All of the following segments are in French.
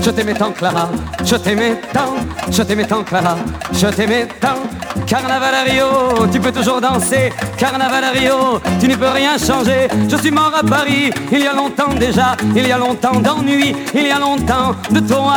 je t'aimais tant Clara, je t'aimais tant Clara, je t'aimais tant. Carnaval à Rio, tu peux toujours danser. Carnaval à Rio, tu ne peux rien changer. Je suis mort à Paris, il y a longtemps déjà. Il y a longtemps d'ennui, il y a longtemps de toi.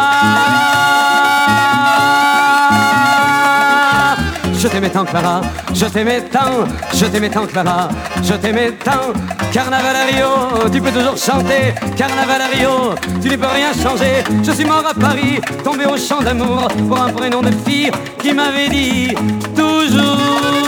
Je t'aimais tant Clara, je t'aimais tant Clara, je t'aimais tant. Carnaval à Rio, tu peux toujours chanter. Carnaval à Rio, tu ne peux rien changer. Je suis mort à Paris, tombé au champ d'amour pour un prénom de fille qui m'avait dit toujours.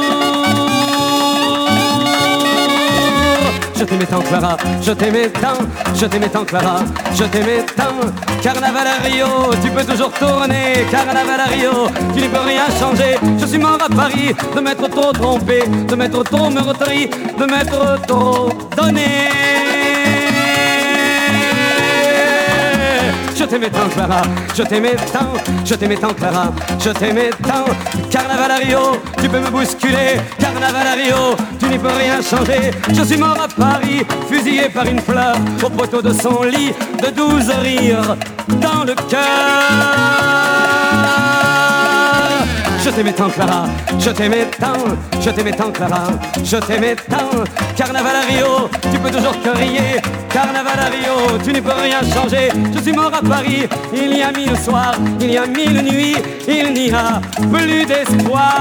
Je t'aimais tant Clara, je t'aimais tant Clara, je t'aimais tant. Carnaval à Rio, tu peux toujours tourner. Carnaval à Rio, tu ne peux rien changer. Je suis mort à Paris de m'être trop trompé, de m'être trop meurtri, de m'être trop donné. Je t'aimais tant Clara, je t'aimais tant Clara, je t'aimais tant. Carnaval à Rio, tu peux me bousculer. Carnaval à Rio, tu n'y peux rien changer. Je suis mort à Paris, fusillé par une fleur au poteau de son lit, de 12 rires dans le cœur. Je t'aimais tant Clara, je t'aimais tant Clara, je t'aimais tant. Carnaval à Rio, tu peux toujours crier. Carnaval à Rio, tu ne peux rien changer. Je suis mort à Paris, il y a 1000 soirs, il y a 1000 nuits, il n'y a plus d'espoir.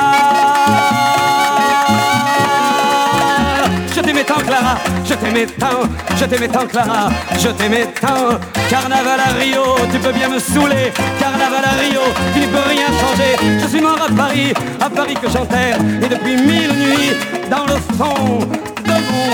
Je t'aimais tant Clara, je t'aimais tant Clara, je t'aimais tant. Carnaval à Rio, tu peux bien me saouler. Carnaval à Rio, tu ne peux rien changer. Je suis mort à Paris que j'enterre. Et depuis 1000 nuits, dans le fond de mon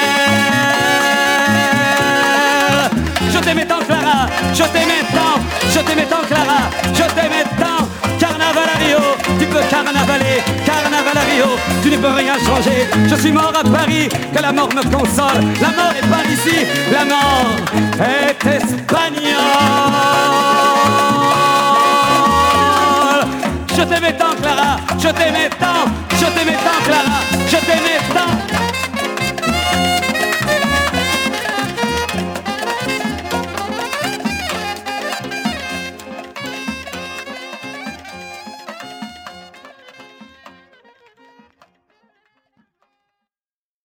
cœur. Je t'aimais tant Clara, je t'aimais tant Clara, je t'aimais tant. Carnaval à Rio, tu peux carnavaler. Carnaval à Rio, tu ne peux rien changer. Je suis mort à Paris, que la mort me console. La mort est par ici, la mort est espagnole. Je t'aimais tant Clara, je t'aimais